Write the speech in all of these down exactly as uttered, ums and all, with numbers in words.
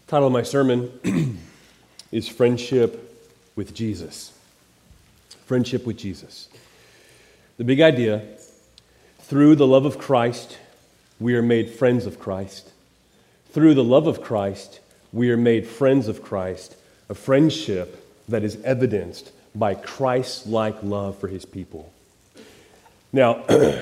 Title of my sermon is Friendship with Jesus. Friendship with Jesus. The big idea, through the love of Christ, we are made friends of Christ. Through the love of Christ, we are made friends of Christ, a friendship that is evidenced by Christ-like love for his people. Now,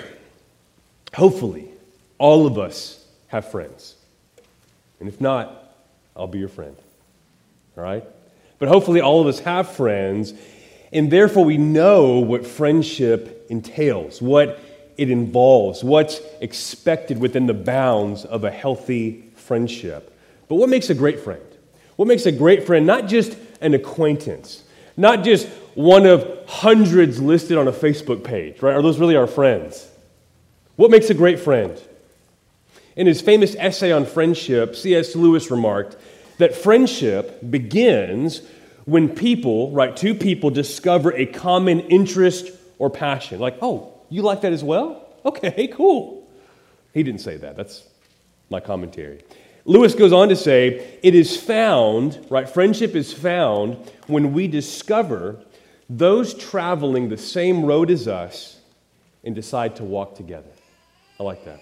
hopefully, all of us have friends. And if not, I'll be your friend. All right? But hopefully all of us have friends, and therefore we know what friendship entails, what it involves, what's expected within the bounds of a healthy friendship. But what makes a great friend? What makes a great friend? Not just an acquaintance, not just one of hundreds listed on a Facebook page, right? Are those really our friends? What makes a great friend? In his famous essay on friendship, C S Lewis remarked that friendship begins when people, right, two people discover a common interest or passion. Like, oh, you like that as well? Okay, cool. He didn't say that. That's my commentary. Lewis goes on to say, it is found, right, friendship is found when we discover those traveling the same road as us and decide to walk together. I like that.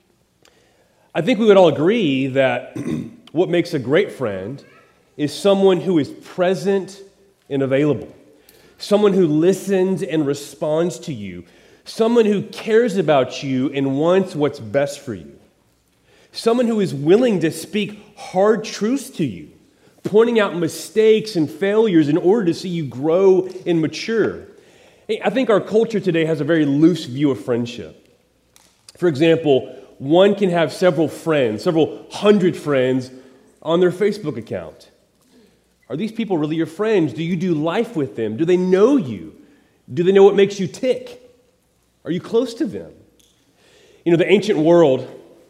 I think we would all agree that what makes a great friend is someone who is present and available, someone who listens and responds to you, someone who cares about you and wants what's best for you, someone who is willing to speak hard truths to you, pointing out mistakes and failures in order to see you grow and mature. I think our culture today has a very loose view of friendship. For example, one can have several friends, several hundred friends on their Facebook account. Are these people really your friends? Do you do life with them? Do they know you? Do they know what makes you tick? Are you close to them? You know, the ancient world,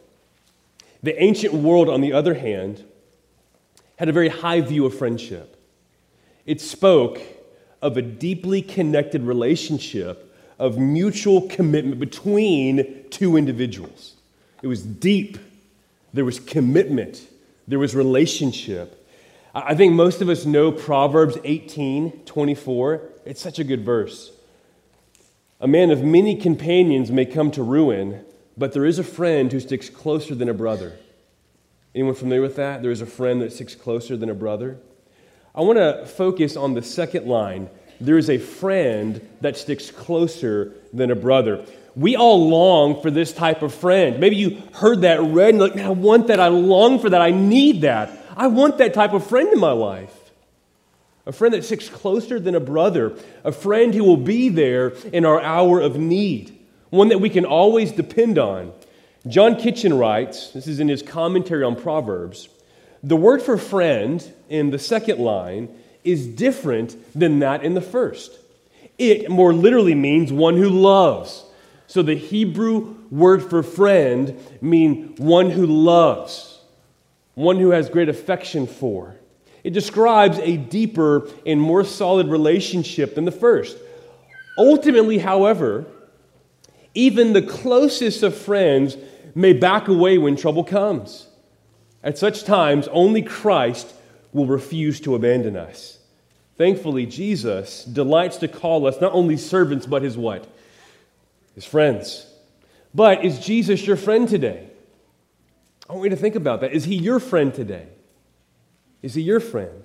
the ancient world, on the other hand, had a very high view of friendship. It spoke of a deeply connected relationship of mutual commitment between two individuals. It was deep. There was commitment. There was relationship. I think most of us know Proverbs eighteen twenty-four. It's such a good verse. A man of many companions may come to ruin, but there is a friend who sticks closer than a brother. Anyone familiar with that? There is a friend that sticks closer than a brother. I want to focus on the second line. There is a friend that sticks closer than a brother. We all long for this type of friend. Maybe you heard that read and you're like, man, I want that. I long for that. I need that. I want that type of friend in my life. A friend that sticks closer than a brother. A friend who will be there in our hour of need. One that we can always depend on. John Kitchen writes, this is in his commentary on Proverbs, the word for friend in the second line is different than that in the first. It more literally means one who loves. So the Hebrew word for friend means one who loves, one who has great affection for. It describes a deeper and more solid relationship than the first. Ultimately, however, even the closest of friends may back away when trouble comes. At such times, only Christ will refuse to abandon us. Thankfully, Jesus delights to call us not only servants, but his what? His friends. But is Jesus your friend today? I want you to think about that. Is he your friend today? Is he your friend?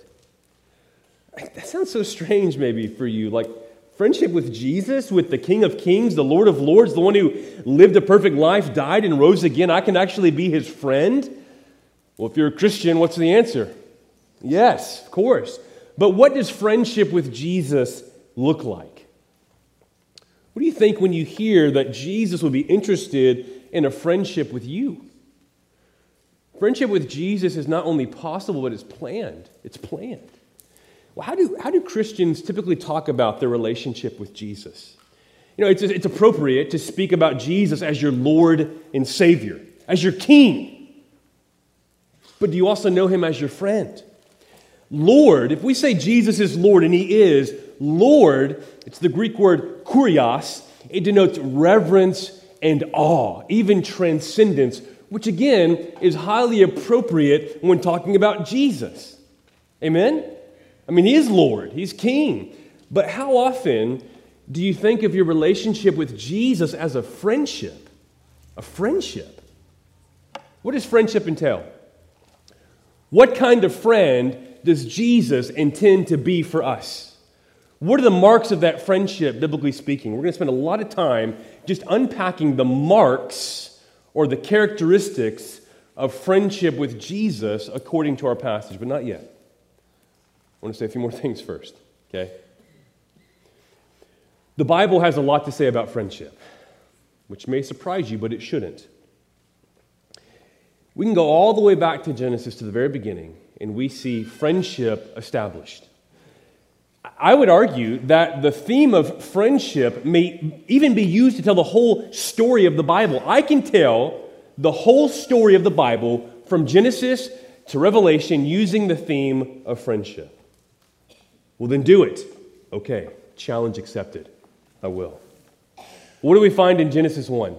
That sounds so strange maybe for you. Like friendship with Jesus, with the King of Kings, the Lord of Lords, the one who lived a perfect life, died and rose again. I can actually be his friend? Well, if you're a Christian, what's the answer? Yes, of course. But what does friendship with Jesus look like? What do you think when you hear that Jesus would be interested in a friendship with you? Friendship with Jesus is not only possible, but it's planned. It's planned. Well, how do, how do Christians typically talk about their relationship with Jesus? You know, it's, it's appropriate to speak about Jesus as your Lord and Savior, as your King. But do you also know him as your friend? Lord, if we say Jesus is Lord, and he is, Lord, it's the Greek word kurios. It denotes reverence and awe, even transcendence, which again is highly appropriate when talking about Jesus. Amen? I mean, he is Lord, he's King. But how often do you think of your relationship with Jesus as a friendship? A friendship? What does friendship entail? What kind of friend does Jesus intend to be for us? What are the marks of that friendship, biblically speaking? We're going to spend a lot of time just unpacking the marks or the characteristics of friendship with Jesus according to our passage, but not yet. I want to say a few more things first, okay? The Bible has a lot to say about friendship, which may surprise you, but it shouldn't. We can go all the way back to Genesis to the very beginning, and we see friendship established. I would argue that the theme of friendship may even be used to tell the whole story of the Bible. I can tell the whole story of the Bible from Genesis to Revelation using the theme of friendship. Well, then do it. Okay, challenge accepted. I will. What do we find in Genesis one?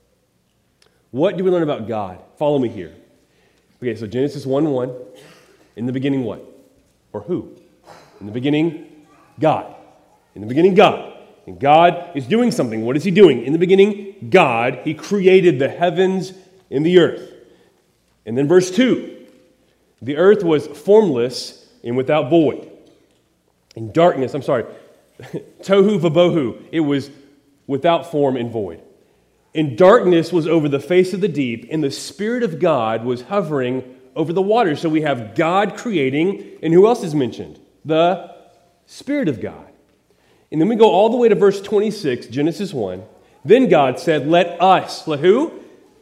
What do we learn about God? Follow me here. Okay, so Genesis one one. In the beginning, what? Or who? In the beginning, God. In the beginning, God. And God is doing something. What is he doing? In the beginning, God. He created the heavens and the earth. And then verse two. The earth was formless and without void. In darkness, I'm sorry, tohu vabohu. It was without form and void. And darkness was over the face of the deep, and the Spirit of God was hovering over the waters. So we have God creating, and who else is mentioned? The Spirit of God. And then we go all the way to verse twenty-six, Genesis one. Then God said, let us, let who?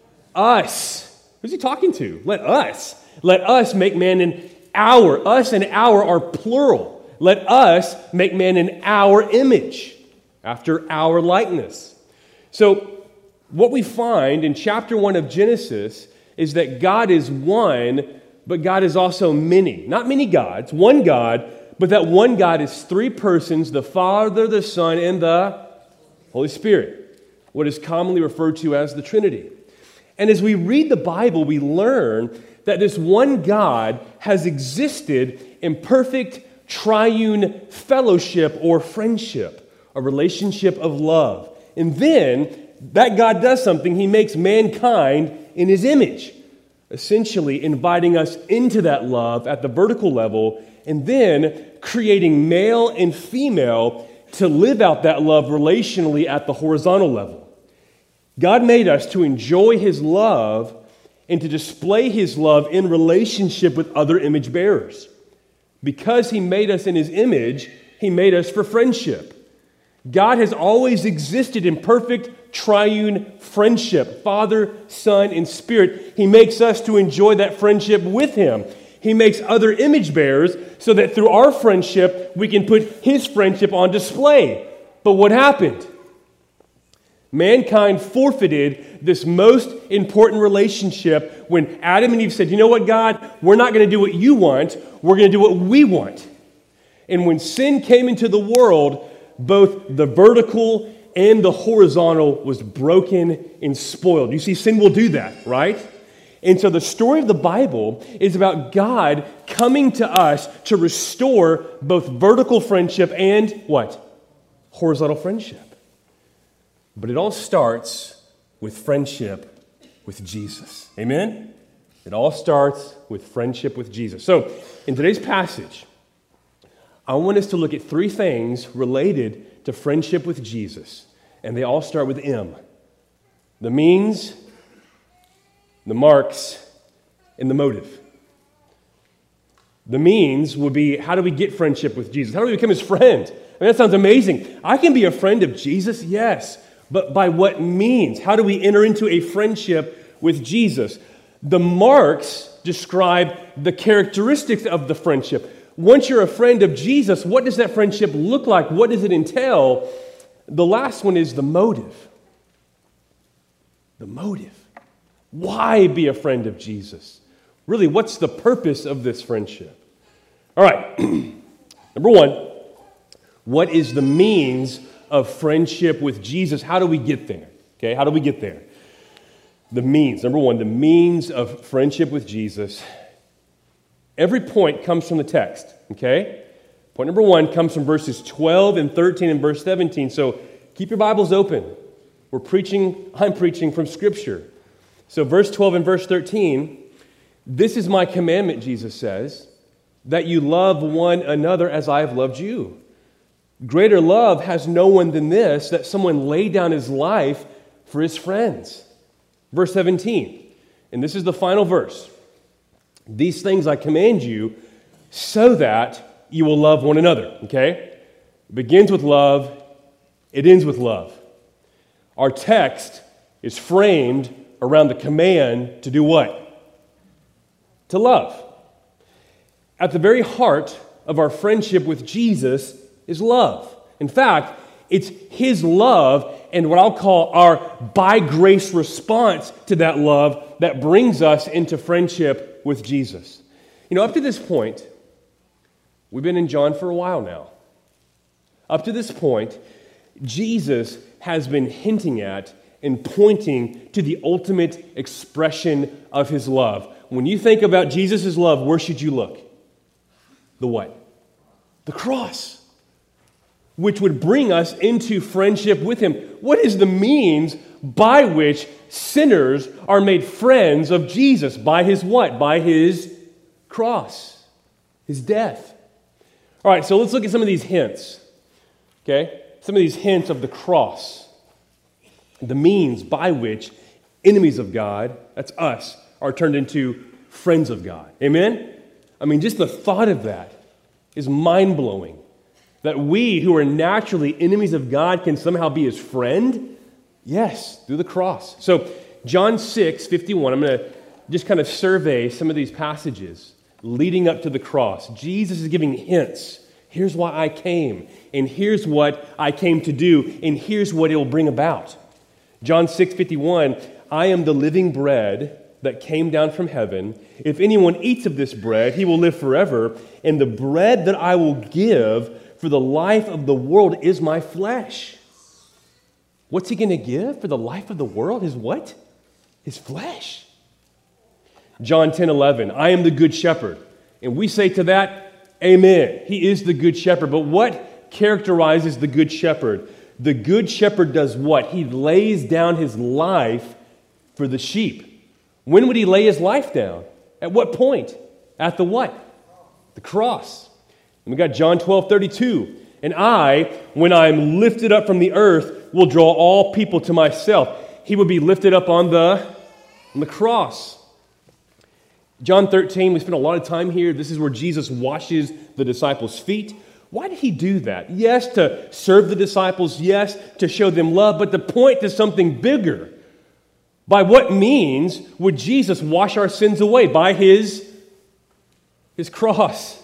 Us. Who's he talking to? Let us. Let us make man in our. Us and our are plural. Let us make man in our image, after our likeness. So, what we find in chapter one of Genesis is that God is one, but God is also many. Not many gods, one God, but that one God is three persons, the Father, the Son, and the Holy Spirit, what is commonly referred to as the Trinity. And as we read the Bible, we learn that this one God has existed in perfect triune fellowship or friendship, a relationship of love. And then that God does something. He makes mankind in his image, essentially inviting us into that love at the vertical level, and then creating male and female to live out that love relationally at the horizontal level. God made us to enjoy his love and to display his love in relationship with other image bearers. Because he made us in his image, he made us for friendship. God has always existed in perfect triune friendship, Father, Son, and Spirit. He makes us to enjoy that friendship with him. He makes other image bearers so that through our friendship, we can put his friendship on display. But what happened? Mankind forfeited this most important relationship when Adam and Eve said, you know what, God, we're not going to do what you want, we're going to do what we want. And when sin came into the world, both the vertical and the horizontal was broken and spoiled. You see, sin will do that, right? And so the story of the Bible is about God coming to us to restore both vertical friendship and what? Horizontal friendship. But it all starts with friendship with Jesus. Amen? It all starts with friendship with Jesus. So, in today's passage, I want us to look at three things related to friendship with Jesus. And they all start with M. The means, the marks, and the motive. The means would be, how do we get friendship with Jesus? How do we become his friend? I mean, that sounds amazing. I can be a friend of Jesus, yes. But by what means? How do we enter into a friendship with Jesus? The marks describe the characteristics of the friendship. Once you're a friend of Jesus, what does that friendship look like? What does it entail? The last one is the motive. The motive. Why be a friend of Jesus? Really, what's the purpose of this friendship? All right. Number one, what is the means of friendship with Jesus? How do we get there? Okay, how do we get there? The means, number one, the means of friendship with Jesus. Every point comes from the text, okay? Point number one comes from verses twelve and thirteen and verse seventeen. So keep your Bibles open. We're preaching, I'm preaching from Scripture. So verse twelve and verse thirteen, this is my commandment, Jesus says, that you love one another as I have loved you. Greater love has no one than this, that someone lay down his life for his friends. Verse seventeen, and this is the final verse. These things I command you so that you will love one another, okay? It begins with love, it ends with love. Our text is framed around the command to do what? To love. At the very heart of our friendship with Jesus is love. In fact, it's His love and what I'll call our by grace response to that love that brings us into friendship with Jesus. You know, up to this point, we've been in John for a while now. Up to this point, Jesus has been hinting at and pointing to the ultimate expression of His love. When you think about Jesus' love, where should you look? The what? The cross, which would bring us into friendship with Him. What is the means by which sinners are made friends of Jesus? By His what? By His cross, His death. All right, so let's look at some of these hints, okay? Some of these hints of the cross, the means by which enemies of God, that's us, are turned into friends of God. Amen? I mean, just the thought of that is mind-blowing. That we who are naturally enemies of God can somehow be His friend? Yes, through the cross. So, John six fifty-one, I'm going to just kind of survey some of these passages leading up to the cross. Jesus is giving hints. Here's why I came, and here's what I came to do, and here's what it will bring about. John six fifty-one, I am the living bread that came down from heaven. If anyone eats of this bread, he will live forever, and the bread that I will give for the life of the world is my flesh. What's He going to give for the life of the world? His what? His flesh. John ten eleven, I am the good shepherd. And we say to that, amen. He is the good shepherd. But what characterizes the good shepherd? The good shepherd does what? He lays down his life for the sheep. When would He lay His life down? At what point? At the what? The cross. And we got John twelve thirty-two. And I, when I am lifted up from the earth, will draw all people to myself. He will be lifted up on the, on the cross. John thirteen, we spent a lot of time here. This is where Jesus washes the disciples' feet. Why did He do that? Yes, to serve the disciples. Yes, to show them love. But to point to something bigger. By what means would Jesus wash our sins away? By His, His cross.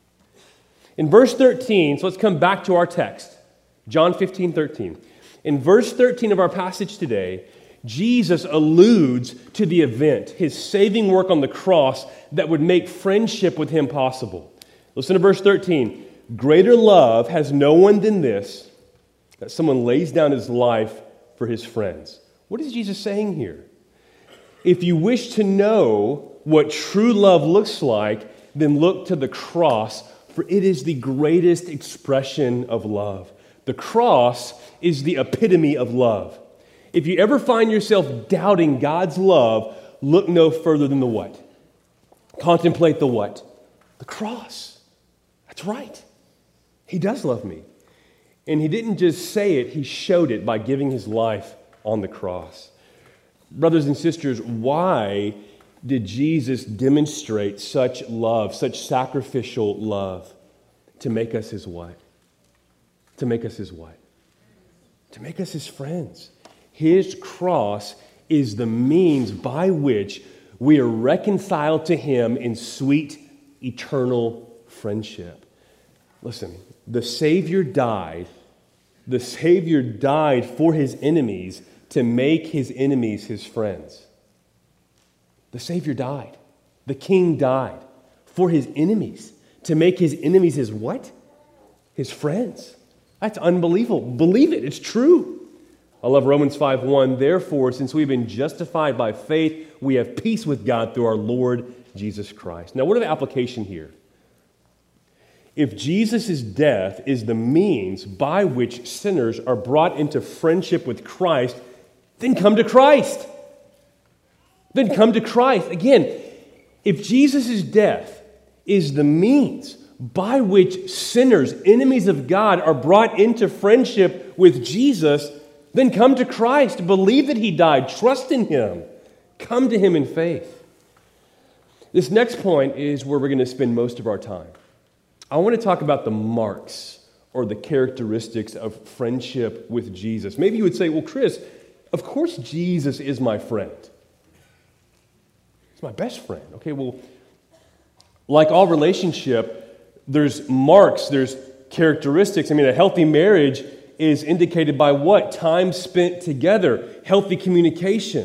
In verse thirteen, so let's come back to our text. John fifteen thirteen. In verse thirteen of our passage today, Jesus alludes to the event, His saving work on the cross that would make friendship with Him possible. Listen to verse thirteen. Greater love has no one than this, that someone lays down his life for his friends. What is Jesus saying here? If you wish to know what true love looks like, then look to the cross, for it is the greatest expression of love. The cross is the epitome of love. If you ever find yourself doubting God's love, look no further than the what? Contemplate the what? The cross. That's right. He does love me. And He didn't just say it, He showed it by giving His life on the cross. Brothers and sisters, why did Jesus demonstrate such love, such sacrificial love? To make us His what? To make us His what? To make us His friends. His cross is the means by which we are reconciled to Him in sweet, eternal friendship. Listen, the Savior died. The Savior died for His enemies to make His enemies His friends. The Savior died. The King died for His enemies to make His enemies His what? His friends. That's unbelievable. Believe it. It's true. I love Romans five one. Therefore, since we've been justified by faith, we have peace with God through our Lord Jesus Christ. Now, what are the application here? If Jesus' death is the means by which sinners are brought into friendship with Christ, then come to Christ. Then come to Christ. Again, if Jesus' death is the means by which sinners, enemies of God, are brought into friendship with Jesus, then come to Christ. Believe that He died. Trust in Him. Come to Him in faith. This next point is where we're going to spend most of our time. I want to talk about the marks or the characteristics of friendship with Jesus. Maybe you would say, well, Chris, of course Jesus is my friend. He's my best friend. Okay, well, like all relationship, there's marks, there's characteristics. I mean, a healthy marriage is indicated by what? Time spent together, healthy communication.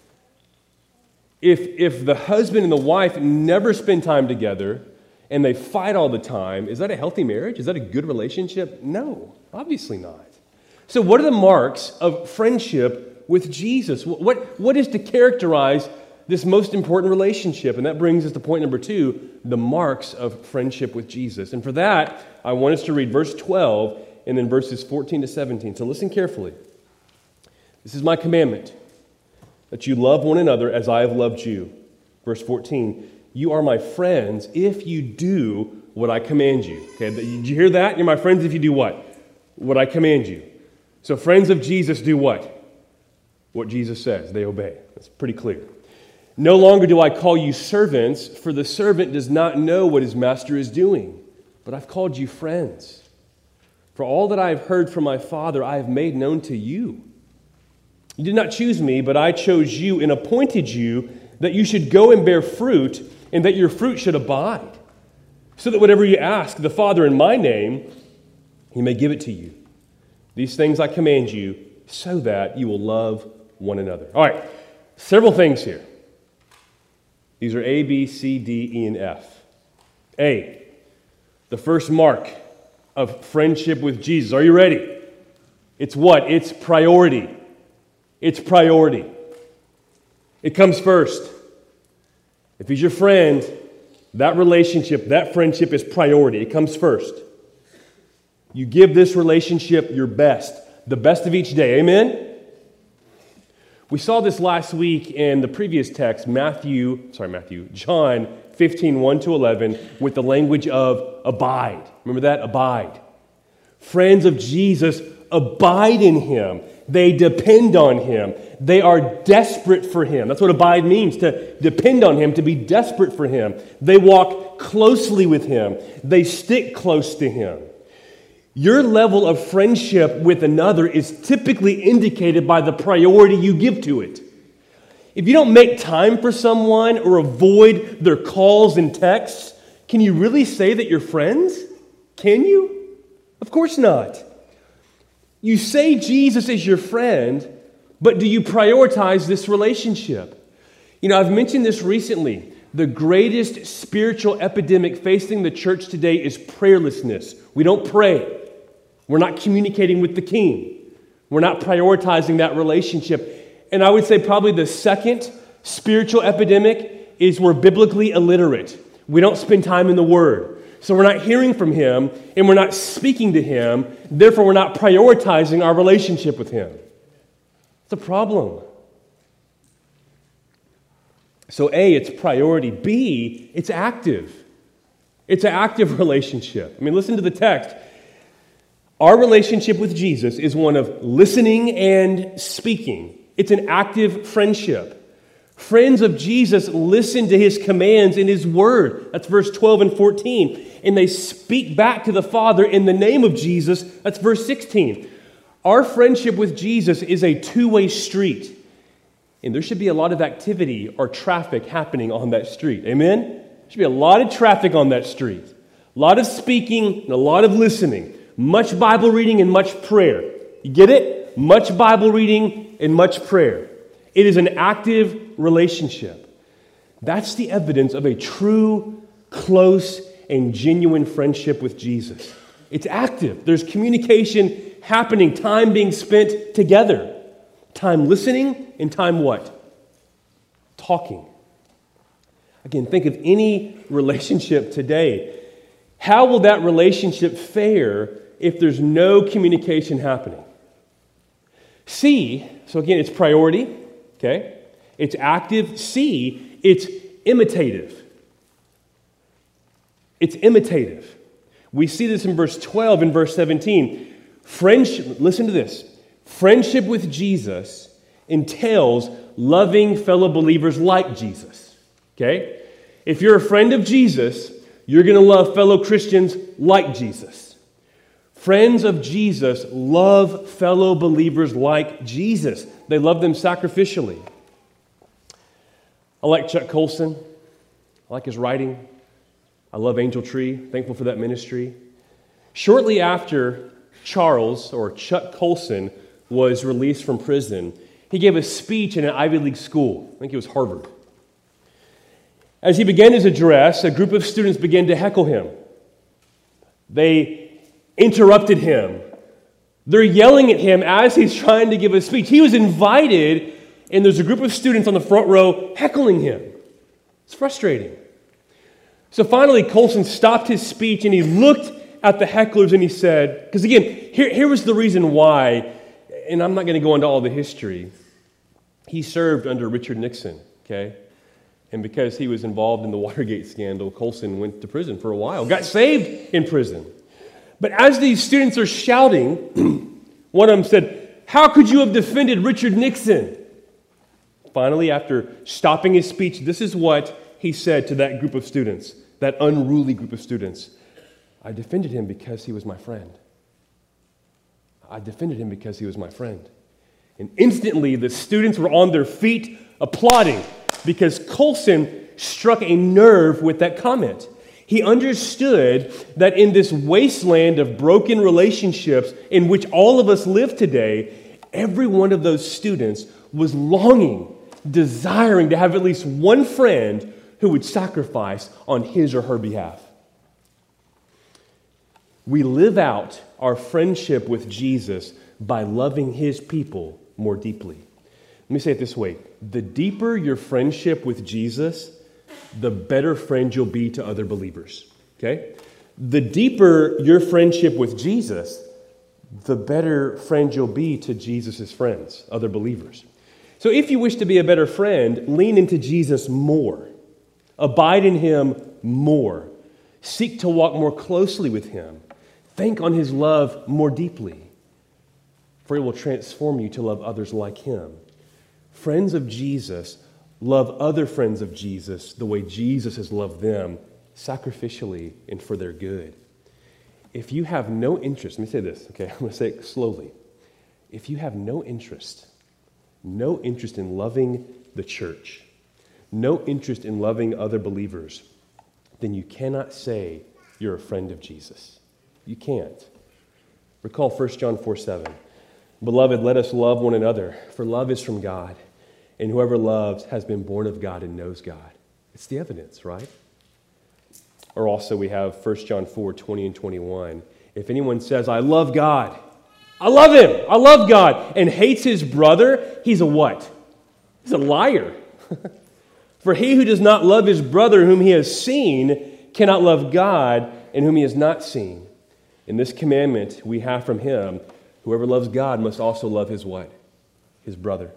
If, if the husband and the wife never spend time together and they fight all the time, is that a healthy marriage? Is that a good relationship? No, obviously not. So what are the marks of friendship with Jesus? What, what is to characterize this most important relationship? And that brings us to point number two, the marks of friendship with Jesus. And for that, I want us to read verse twelve and then verses fourteen to seventeen. So listen carefully. This is my commandment, that you love one another as I have loved you. Verse fourteen, you are my friends if you do what I command you. Okay, did you hear that? You're my friends if you do what? What I command you. So friends of Jesus do what? What Jesus says. They obey. That's pretty clear. No longer do I call you servants, for the servant does not know what his master is doing. But I've called you friends. For all that I have heard from my Father, I have made known to you. You did not choose me, but I chose you and appointed you that you should go and bear fruit, and that your fruit should abide, so that whatever you ask the Father in my name, He may give it to you. These things I command you, so that you will love one another. All right, several things here. These are A, B, C, D, E, and F. A, the first mark of friendship with Jesus. Are you ready? It's what? It's priority. It's priority. It comes first. If He's your friend, that relationship, that friendship is priority. It comes first. You give this relationship your best, the best of each day. Amen? We saw this last week in the previous text, Matthew, sorry, Matthew, John fifteen, one to eleven, with the language of abide. Remember that? Abide. Friends of Jesus abide in Him. They depend on Him. They are desperate for Him. That's what abide means, to depend on Him, to be desperate for Him. They walk closely with Him. They stick close to Him. Your level of friendship with another is typically indicated by the priority you give to it. If you don't make time for someone or avoid their calls and texts, can you really say that you're friends? Can you? Of course not. You say Jesus is your friend, but do you prioritize this relationship? You know, I've mentioned this recently. The greatest spiritual epidemic facing the church today is prayerlessness. We don't pray. We're not communicating with the King. We're not prioritizing that relationship. And I would say probably the second spiritual epidemic is we're biblically illiterate. We don't spend time in the Word. So we're not hearing from Him, and we're not speaking to Him. Therefore, we're not prioritizing our relationship with Him. It's a problem. So A, it's priority. B, it's active. It's an active relationship. I mean, listen to the text. Our relationship with Jesus is one of listening and speaking. It's an active friendship. Friends of Jesus listen to His commands in His Word. That's verse twelve and fourteen. And they speak back to the Father in the name of Jesus. That's verse sixteen. Our friendship with Jesus is a two-way street. And there should be a lot of activity or traffic happening on that street. Amen? There should be a lot of traffic on that street. A lot of speaking and a lot of listening. Much Bible reading and much prayer. You get it? Much Bible reading and much prayer. It is an active relationship. That's the evidence of a true, close, and genuine friendship with Jesus. It's active. There's communication happening, time being spent together. Time listening and time what? Talking. Again, think of any relationship today. How will that relationship fare if there's no communication happening? C, so again, it's priority, okay? It's active. C, it's imitative. It's imitative. We see this in verse twelve and verse seventeen. Friendship, listen to this. Friendship with Jesus entails loving fellow believers like Jesus, okay? If you're a friend of Jesus, you're going to love fellow Christians like Jesus. Friends of Jesus love fellow believers like Jesus. They love them sacrificially. I like Chuck Colson. I like his writing. I love Angel Tree. Thankful for that ministry. Shortly after Charles, or Chuck Colson, was released from prison, he gave a speech in an Ivy League school. I think it was Harvard. As he began his address, a group of students began to heckle him. They interrupted him. They're yelling at him as he's trying to give a speech. He was invited, and there's a group of students on the front row heckling him. It's frustrating. So finally, Colson stopped his speech, and he looked at the hecklers, and he said, because again, here, here was the reason why, and I'm not going to go into all the history. He served under Richard Nixon, okay? And because he was involved in the Watergate scandal, Colson went to prison for a while, got saved in prison. But as these students are shouting, one of them said, "How could you have defended Richard Nixon?" Finally, after stopping his speech, this is what he said to that group of students, that unruly group of students. "I defended him because he was my friend. I defended him because he was my friend." And instantly, the students were on their feet applauding because Colson struck a nerve with that comment. He understood that in this wasteland of broken relationships in which all of us live today, every one of those students was longing, desiring to have at least one friend who would sacrifice on his or her behalf. We live out our friendship with Jesus by loving his people more deeply. Let me say it this way. The deeper your friendship with Jesus, the better friend you'll be to other believers. Okay? The deeper your friendship with Jesus, the better friend you'll be to Jesus' friends, other believers. So if you wish to be a better friend, lean into Jesus more. Abide in him more. Seek to walk more closely with him. Think on his love more deeply, for it will transform you to love others like him. Friends of Jesus love other friends of Jesus the way Jesus has loved them, sacrificially and for their good. If you have no interest, let me say this, okay? I'm going to say it slowly. If you have no interest, no interest in loving the church, no interest in loving other believers, then you cannot say you're a friend of Jesus. You can't. Recall First John four seven. "Beloved, let us love one another, for love is from God, and whoever loves has been born of God and knows God." It's the evidence, right? Or also we have First John four twenty and twenty-one. "If anyone says, 'I love God,' I love him, I love God, and hates his brother, he's a what? He's a liar. For he who does not love his brother whom he has seen cannot love God and whom he has not seen. And this commandment we have from him, whoever loves God must also love his what? His brother."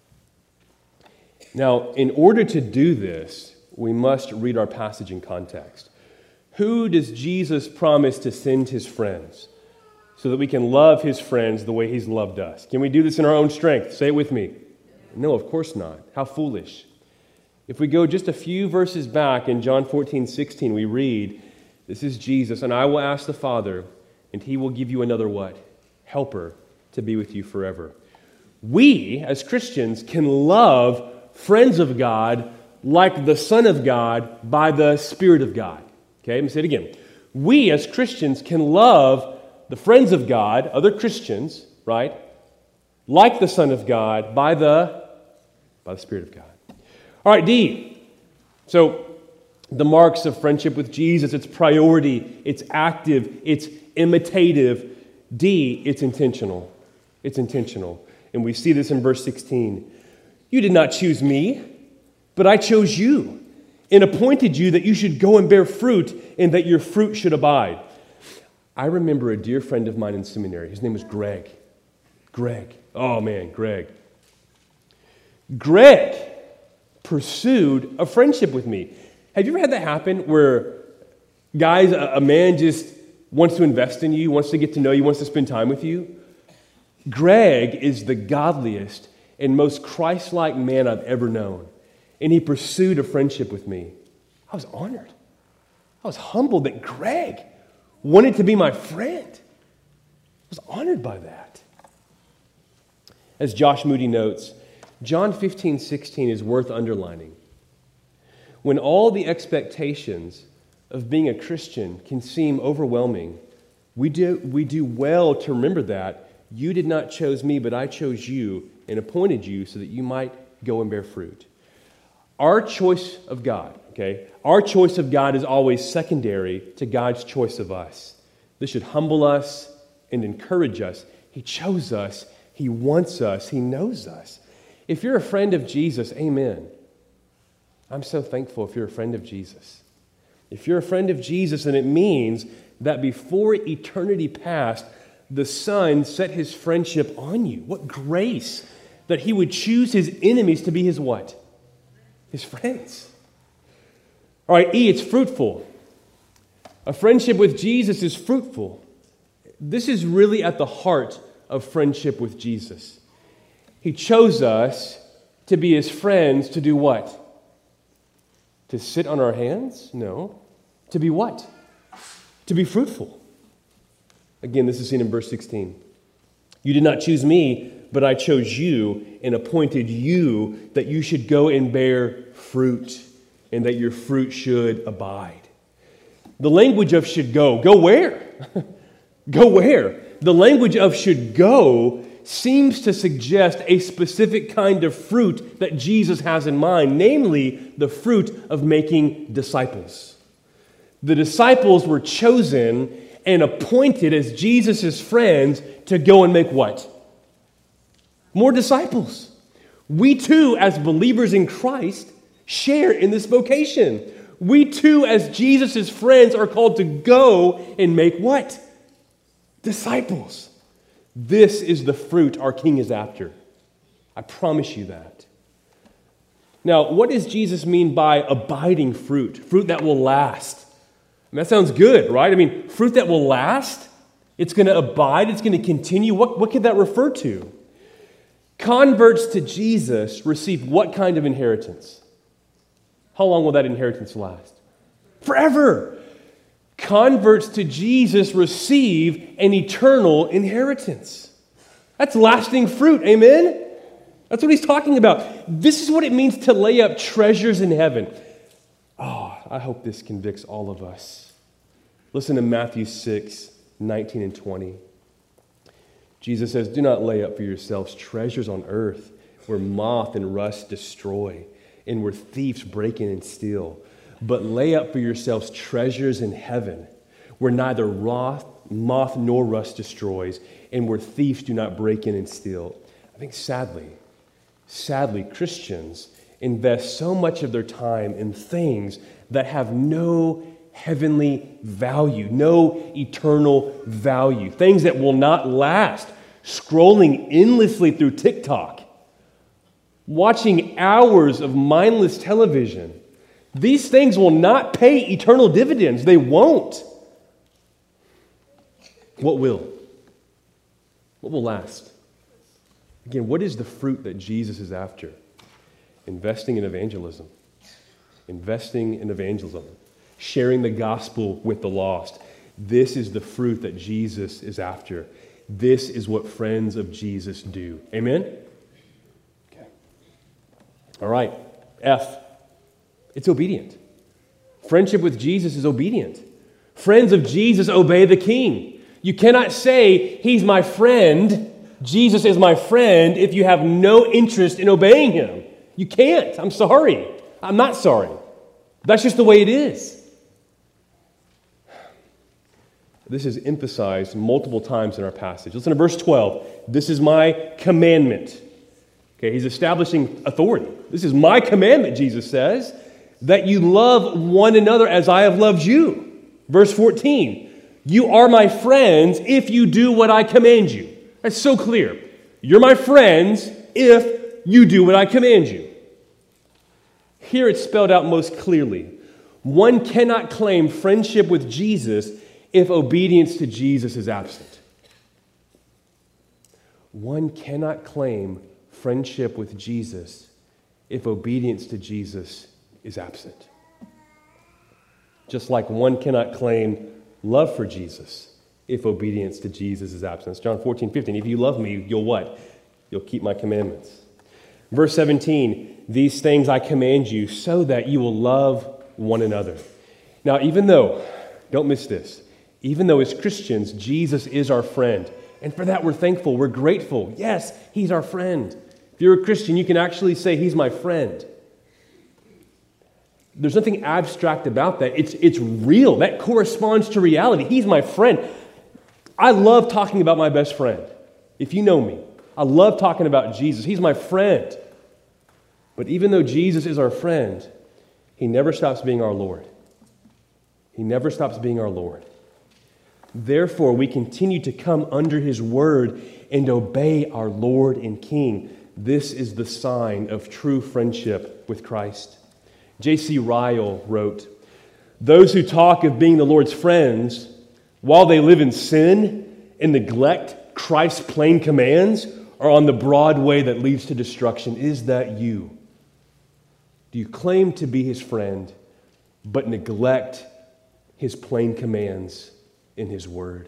Now, in order to do this, we must read our passage in context. Who does Jesus promise to send his friends so that we can love his friends the way he's loved us? Can we do this in our own strength? Say it with me. No, of course not. How foolish. If we go just a few verses back in John fourteen sixteen, we read, "This is Jesus, and I will ask the Father, and he will give you another what? Helper to be with you forever." We, as Christians, can love friends of God like the Son of God by the Spirit of God. Okay, let me say it again. We, as Christians, can love the friends of God, other Christians, right, like the Son of God by the, by the Spirit of God. All right, D. So, the marks of friendship with Jesus, it's priority, it's active, it's imitative. D, it's intentional. It's intentional. And we see this in verse sixteen. You did not choose me, but I chose you and appointed you that you should go and bear fruit and that your fruit should abide. I remember a dear friend of mine in seminary. His name was Greg. Greg. Oh, man, Greg. Greg pursued a friendship with me. Have you ever had that happen where, guys, a, a man just wants to invest in you, wants to get to know you, wants to spend time with you? Greg is the godliest and most Christ-like man I've ever known. And he pursued a friendship with me. I was honored. I was humbled that Greg wanted to be my friend. I was honored by that. As Josh Moody notes, John fifteen sixteen is worth underlining. When all the expectations of being a Christian can seem overwhelming, we do, we do well to remember that you did not choose me, but I chose you and appointed you so that you might go and bear fruit. Our choice of God, okay, our choice of God is always secondary to God's choice of us. This should humble us and encourage us. He chose us. He wants us. He knows us. If you're a friend of Jesus, amen. I'm so thankful if you're a friend of Jesus. If you're a friend of Jesus, then it means that before eternity past, the Son set his friendship on you. What grace that he would choose his enemies to be his what? His friends. All right, E, it's fruitful. A friendship with Jesus is fruitful. This is really at the heart of friendship with Jesus. He chose us to be his friends to do what? To sit on our hands? No. To be what? To be fruitful. Again, this is seen in verse sixteen. You did not choose me, but I chose you and appointed you that you should go and bear fruit and that your fruit should abide. The language of should go. Go where? Go where? The language of should go seems to suggest a specific kind of fruit that Jesus has in mind, namely the fruit of making disciples. The disciples were chosen and appointed as Jesus' friends to go and make what? More disciples. We too, as believers in Christ, share in this vocation. We too, as Jesus' friends, are called to go and make what? Disciples. This is the fruit our King is after. I promise you that. Now, what does Jesus mean by abiding fruit? Fruit that will last. I mean, that sounds good, right? I mean, fruit that will last? It's going to abide, it's going to continue. What, what could that refer to? Converts to Jesus receive what kind of inheritance? How long will that inheritance last? Forever. Converts to Jesus receive an eternal inheritance. That's lasting fruit, amen? That's what he's talking about. This is what it means to lay up treasures in heaven. Oh, I hope this convicts all of us. Listen to Matthew six, nineteen and twenty. Jesus says, do not lay up for yourselves treasures on earth where moth and rust destroy and where thieves break in and steal. But lay up for yourselves treasures in heaven where neither moth, moth nor rust destroys and where thieves do not break in and steal. I think sadly, sadly, Christians invest so much of their time in things that have no heavenly value, no eternal value, things that will not last, scrolling endlessly through TikTok, watching hours of mindless television. These things will not pay eternal dividends. They won't. What will? What will last? Again, what is the fruit that Jesus is after? Investing in evangelism. Investing in evangelism. Sharing the gospel with the lost. This is the fruit that Jesus is after. This is what friends of Jesus do. Amen? Okay. All right. F. It's obedient. Friendship with Jesus is obedient. Friends of Jesus obey the King. You cannot say, he's my friend, Jesus is my friend, if you have no interest in obeying him. You can't. I'm sorry. I'm not sorry. That's just the way it is. This is emphasized multiple times in our passage. Listen to verse twelve. This is my commandment. Okay, he's establishing authority. This is my commandment, Jesus says, that you love one another as I have loved you. Verse fourteen. You are my friends if you do what I command you. That's so clear. You're my friends if you do what I command you. Here it's spelled out most clearly. One cannot claim friendship with Jesus if obedience to Jesus is absent. One cannot claim friendship with Jesus if obedience to Jesus is absent. Just like one cannot claim love for Jesus if obedience to Jesus is absent. It's John fourteen, fifteen. If you love me, you'll what? You'll keep my commandments. Verse seventeen, these things I command you so that you will love one another. Now, even though, don't miss this, even though as Christians, Jesus is our friend, and for that we're thankful, we're grateful. Yes, he's our friend. If you're a Christian, you can actually say he's my friend. There's nothing abstract about that. It's, it's real. That corresponds to reality. He's my friend. I love talking about my best friend. If you know me, I love talking about Jesus. He's my friend. But even though Jesus is our friend, he never stops being our Lord. He never stops being our Lord. Therefore, we continue to come under his word and obey our Lord and King. This is the sign of true friendship with Christ. J C Ryle wrote, those who talk of being the Lord's friends while they live in sin and neglect Christ's plain commands are on the broad way that leads to destruction. Is that you? Do you claim to be his friend but neglect his plain commands in his word?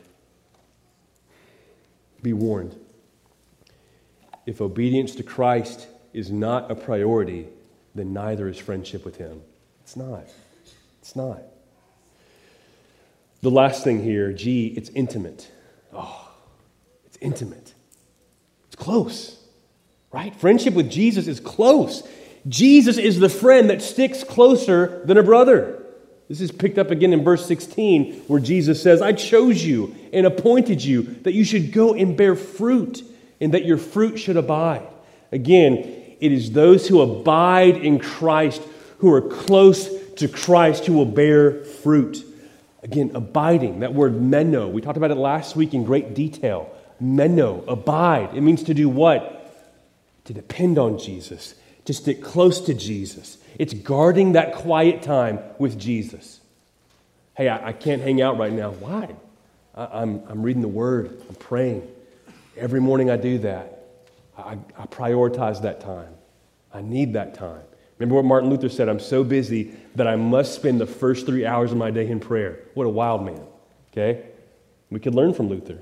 Be warned. If obedience to Christ is not a priority, then neither is friendship with him. It's not. It's not. The last thing here, G, it's intimate. Oh, it's intimate. It's close, right? Friendship with Jesus is close. Jesus is the friend that sticks closer than a brother. This is picked up again in verse sixteen, where Jesus says, I chose you and appointed you that you should go and bear fruit, and that your fruit should abide. Again, it is those who abide in Christ, who are close to Christ, who will bear fruit. Again, abiding, that word meno, we talked about it last week in great detail. Meno, abide. It means to do what? To depend on Jesus, to stick close to Jesus. It's guarding that quiet time with Jesus. Hey, I, I can't hang out right now. Why? I, I'm, I'm reading the Word. I'm praying. Every morning I do that. I, I prioritize that time. I need that time. Remember what Martin Luther said, I'm so busy that I must spend the first three hours of my day in prayer. What a wild man, okay? We could learn from Luther.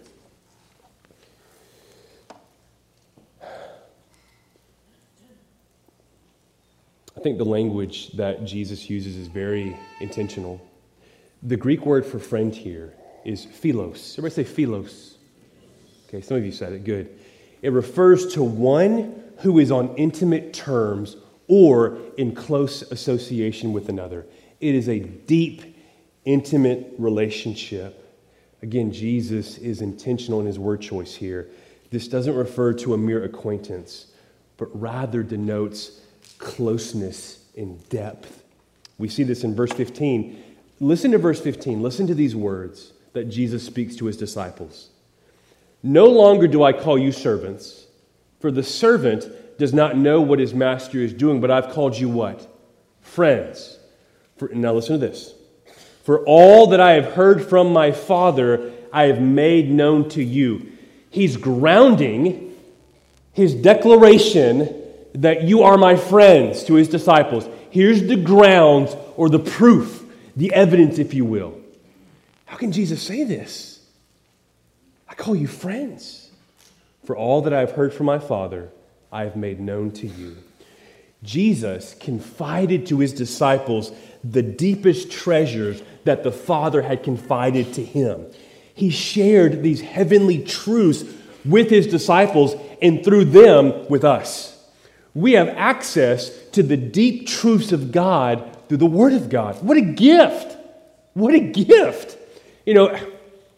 I think the language that Jesus uses is very intentional. The Greek word for friend here is philos. Everybody say philos. Okay, some of you said it. Good. It refers to one who is on intimate terms or in close association with another. It is a deep, intimate relationship. Again, Jesus is intentional in his word choice here. This doesn't refer to a mere acquaintance, but rather denotes closeness in depth. We see this in verse fifteen. Listen to verse fifteen. Listen to these words that Jesus speaks to his disciples. No longer do I call you servants, for the servant does not know what his master is doing, but I've called you what? Friends. For, now listen to this. For all that I have heard from my Father, I have made known to you. He's grounding his declaration that you are my friends to his disciples. Here's the grounds or the proof, the evidence, if you will. How can Jesus say this? I call you friends. For all that I have heard from my Father, I have made known to you. Jesus confided to his disciples the deepest treasures that the Father had confided to him. He shared these heavenly truths with his disciples and through them with us. We have access to the deep truths of God through the Word of God. What a gift! What a gift! You know,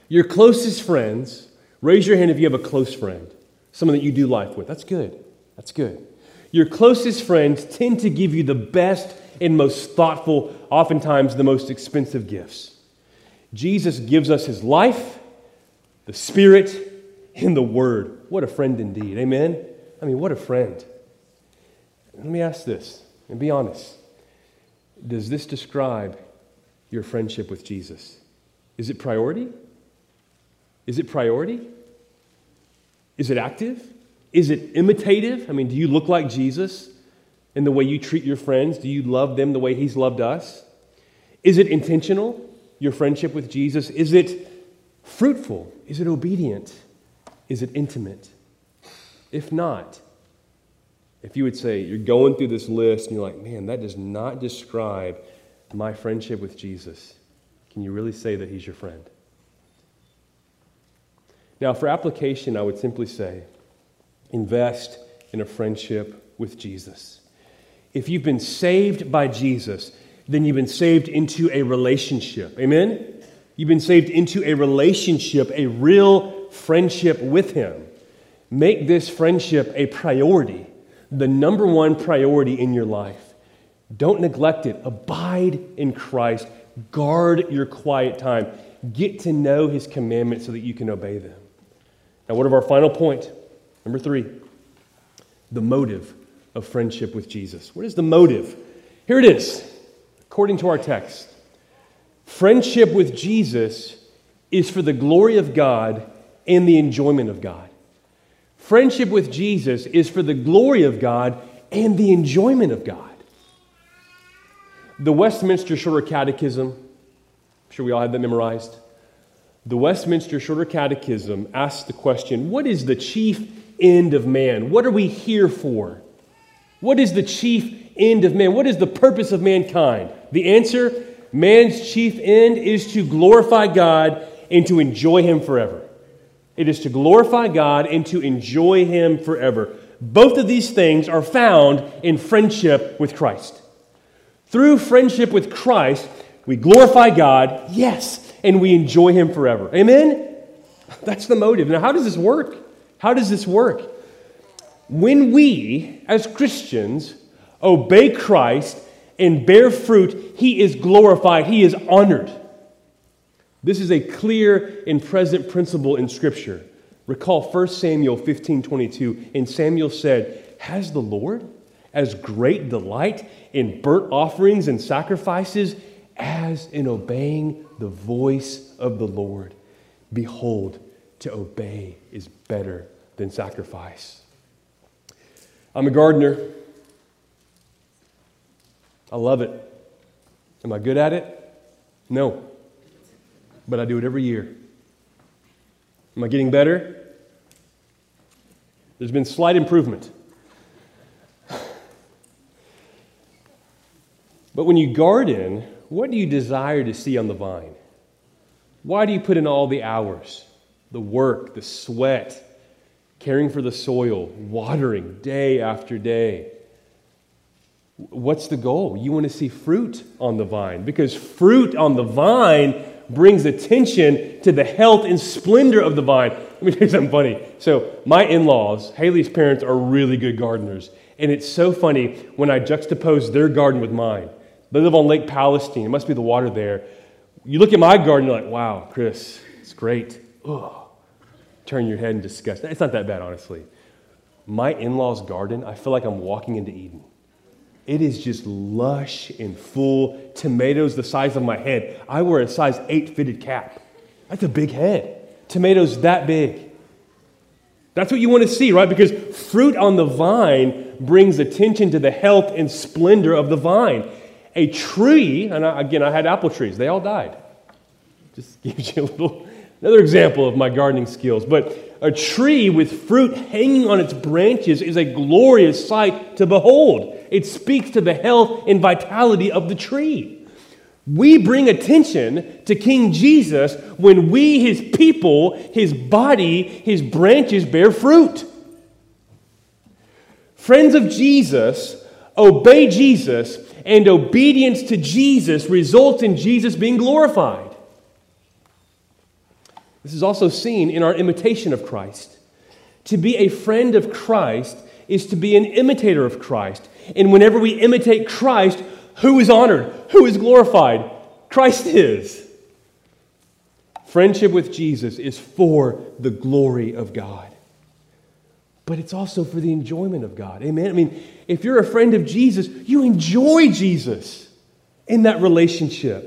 Your closest friends, raise your hand if you have a close friend, someone that you do life with. That's good. That's good. Your closest friends tend to give you the best and most thoughtful, oftentimes the most expensive gifts. Jesus gives us his life, the Spirit, and the Word. What a friend indeed. Amen? I mean, what a friend. Let me ask this, and be honest. Does this describe your friendship with Jesus? Is it priority? Is it priority? Is it active? Is it imitative? I mean, do you look like Jesus in the way you treat your friends? Do you love them the way he's loved us? Is it intentional, your friendship with Jesus? Is it fruitful? Is it obedient? Is it intimate? If not, if you would say you're going through this list and you're like, man, that does not describe my friendship with Jesus, can you really say that he's your friend? Now, for application, I would simply say, invest in a friendship with Jesus. If you've been saved by Jesus, then you've been saved into a relationship. Amen? You've been saved into a relationship, a real friendship with him. Make this friendship a priority, the number one priority in your life. Don't neglect it. Abide in Christ. Guard your quiet time. Get to know his commandments so that you can obey them. Now, what of our final point? Number three, the motive of friendship with Jesus. What is the motive? Here it is, according to our text. Friendship with Jesus is for the glory of God and the enjoyment of God. Friendship with Jesus is for the glory of God and the enjoyment of God. The Westminster Shorter Catechism, I'm sure we all have that memorized. The Westminster Shorter Catechism asks the question, what is the chief end of man? What are we here for? What is the chief end of man? What is the purpose of mankind? The answer, man's chief end is to glorify God and to enjoy him forever. It is to glorify God and to enjoy him forever. Both of these things are found in friendship with Christ. Through friendship with Christ, we glorify God, yes, and we enjoy him forever. Amen? That's the motive. Now, how does this work? How does this work? When we, as Christians, obey Christ and bear fruit, he is glorified, he is honored. This is a clear and present principle in Scripture. Recall First Samuel fifteen twenty-two, and Samuel said, has the Lord as great delight in burnt offerings and sacrifices as in obeying the voice of the Lord? Behold, to obey is better than sacrifice. I'm a gardener. I love it. Am I good at it? No. But I do it every year. Am I getting better? There's been slight improvement. But when you garden, what do you desire to see on the vine? Why do you put in all the hours, the work, the sweat, caring for the soil, watering day after day? What's the goal? You want to see fruit on the vine, because fruit on the vine brings attention to the health and splendor of the vine. Let me tell you something funny. So my in-laws, Haley's parents, are really good gardeners. And it's so funny when I juxtapose their garden with mine. They live on Lake Palestine. It must be the water there. You look at my garden, you're like, wow, Chris, it's great. Ugh. Turn your head in disgust. It's not that bad, honestly. My in-laws' garden, I feel like I'm walking into Eden. It is just lush and full. Tomatoes the size of my head. I wear a size eight fitted cap. That's a big head. Tomatoes that big. That's what you want to see, right? Because fruit on the vine brings attention to the health and splendor of the vine. A tree, and I, again, I had apple trees. They all died. Just gives you a little, another example of my gardening skills. But a tree with fruit hanging on its branches is a glorious sight to behold. It speaks to the health and vitality of the tree. We bring attention to King Jesus when we, his people, his body, his branches bear fruit. Friends of Jesus, obey Jesus, and obedience to Jesus results in Jesus being glorified. This is also seen in our imitation of Christ. To be a friend of Christ is to be an imitator of Christ. And whenever we imitate Christ, who is honored? Who is glorified? Christ is. Friendship with Jesus is for the glory of God. But it's also for the enjoyment of God. Amen? I mean, if you're a friend of Jesus, you enjoy Jesus in that relationship.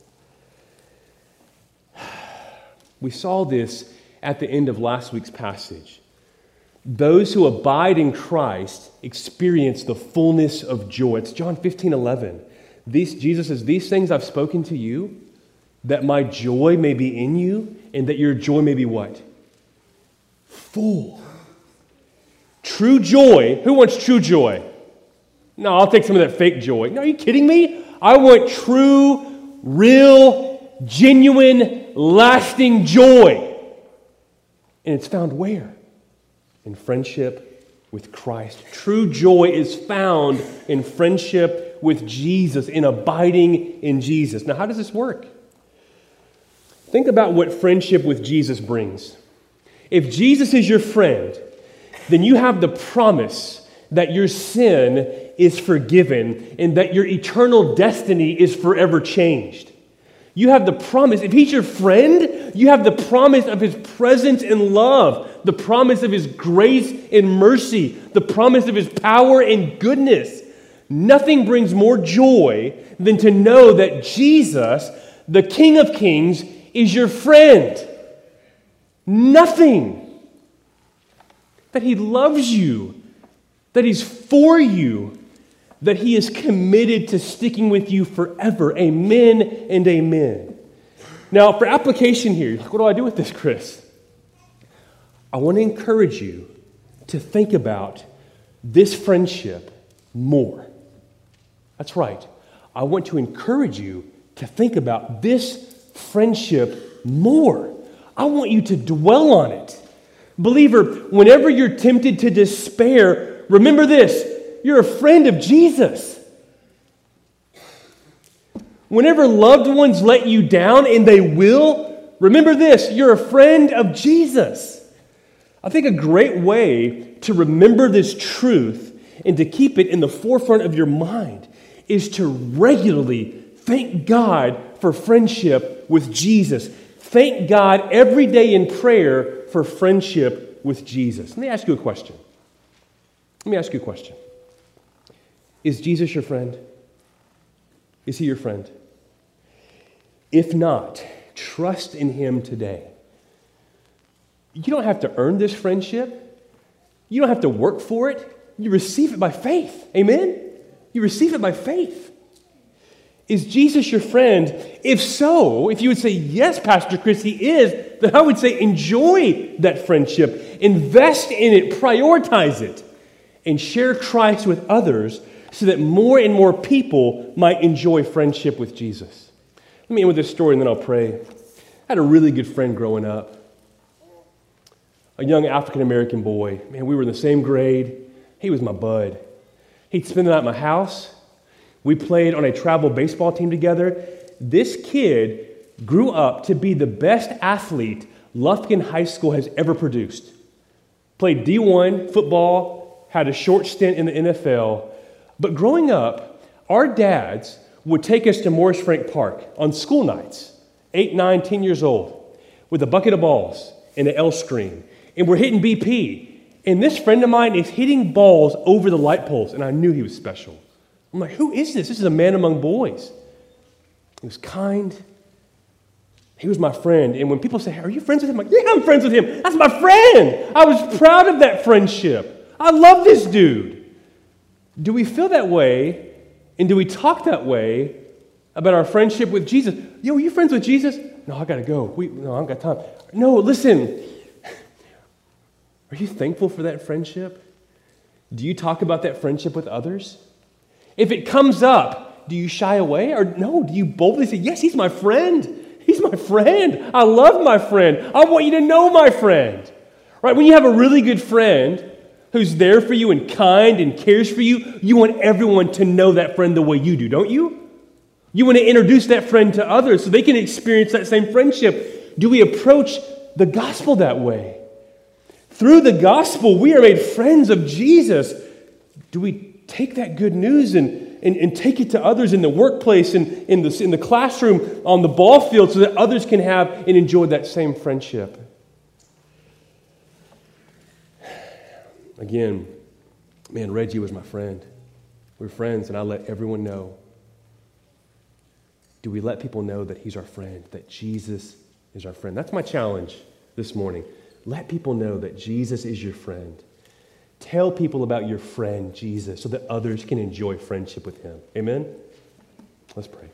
We saw this at the end of last week's passage. Those who abide in Christ experience the fullness of joy. It's John fifteen eleven. These, Jesus says, "These things I've spoken to you, that my joy may be in you, and that your joy may be" what? Full. True joy. Who wants true joy? No, I'll take some of that fake joy. No, are you kidding me? I want true, real, genuine, lasting joy. And it's found where? In friendship with Christ. True joy is found in friendship with Jesus, in abiding in Jesus. Now, how does this work? Think about what friendship with Jesus brings. If Jesus is your friend, then you have the promise that your sin is forgiven and that your eternal destiny is forever changed. You have the promise. If he's your friend, you have the promise of his presence and love, the promise of his grace and mercy, the promise of his power and goodness. Nothing brings more joy than to know that Jesus, the King of Kings, is your friend. Nothing. That he loves you, that he's for you, that he is committed to sticking with you forever. Amen and amen. Now, for application here, what do I do with this, Chris? I want to encourage you to think about this friendship more. That's right. I want to encourage you to think about this friendship more. I want you to dwell on it. Believer, whenever you're tempted to despair, remember this: you're a friend of Jesus. Whenever loved ones let you down, and they will, remember this: you're a friend of Jesus. I think a great way to remember this truth and to keep it in the forefront of your mind is to regularly thank God for friendship with Jesus. Thank God every day in prayer for friendship with Jesus. Let me ask you a question. Let me ask you a question. Is Jesus your friend? Is he your friend? If not, trust in him today. You don't have to earn this friendship. You don't have to work for it. You receive it by faith. Amen? You receive it by faith. Is Jesus your friend? If so, if you would say, yes, Pastor Chris, he is, then I would say enjoy that friendship. Invest in it. Prioritize it. And share Christ with others so that more and more people might enjoy friendship with Jesus. Let me end with this story and then I'll pray. I had a really good friend growing up. A young African-American boy. Man, we were in the same grade. He was my bud. He'd spend the night at my house. We played on a travel baseball team together. This kid grew up to be the best athlete Lufkin High School has ever produced. Played D one football, had a short stint in the N F L. But growing up, our dads would take us to Morris Frank Park on school nights, eight, nine, ten years old, with a bucket of balls and an L screen. And we're hitting B P. And this friend of mine is hitting balls over the light poles, and I knew he was special. I'm like, who is this? This is a man among boys. He was kind. He was my friend. And when people say, are you friends with him? I'm like, yeah, I'm friends with him. That's my friend. I was proud of that friendship. I love this dude. Do we feel that way? And do we talk that way about our friendship with Jesus? Yo, are you friends with Jesus? No, I got to go. We, no, I don't got time. No, listen. Are you thankful for that friendship? Do you talk about that friendship with others? If it comes up, do you shy away? Or no, do you boldly say, yes, he's my friend. He's my friend. I love my friend. I want you to know my friend. Right? When you have a really good friend who's there for you and kind and cares for you, you want everyone to know that friend the way you do, don't you? You want to introduce that friend to others so they can experience that same friendship. Do we approach the gospel that way. Through the gospel, we are made friends of Jesus. Do we take that good news and, and, and take it to others in the workplace, and in the, in the classroom, on the ball field, so that others can have and enjoy that same friendship? Again, man, Reggie was my friend. We were friends, and I let everyone know. Do we let people know that he's our friend, that Jesus is our friend? That's my challenge this morning. Let people know that Jesus is your friend. Tell people about your friend, Jesus, so that others can enjoy friendship with him. Amen? Let's pray.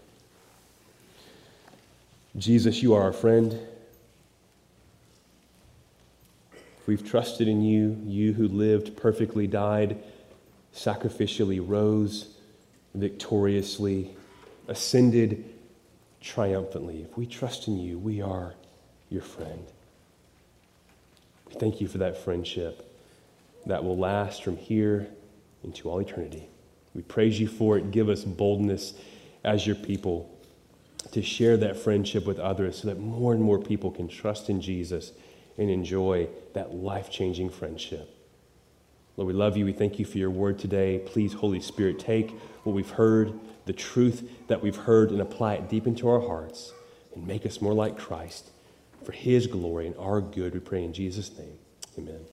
Jesus, you are our friend. We've trusted in you, you who lived perfectly, died, sacrificially, rose victoriously, ascended triumphantly. If we trust in you, we are your friend. We thank you for that friendship that will last from here into all eternity. We praise you for it. Give us boldness as your people to share that friendship with others so that more and more people can trust in Jesus and enjoy that life-changing friendship. Lord, we love you. We thank you for your word today. Please, Holy Spirit, take what we've heard, the truth that we've heard, and apply it deep into our hearts and make us more like Christ for his glory and our good. We pray in Jesus' name. Amen.